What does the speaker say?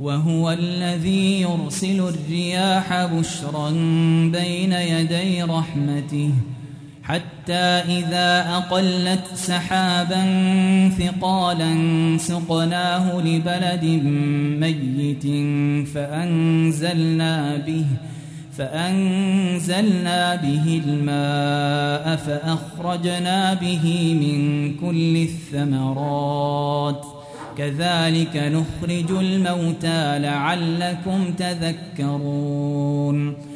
وهو الذي يرسل الرياح بشرا بين يدي رحمته حتى إذا أقلت سحابا ثقالا سقناه لبلد ميت فأنزلنا به الماء فأخرجنا به من كل الثمرات كذلك نخرج الموتى لعلكم تذكرون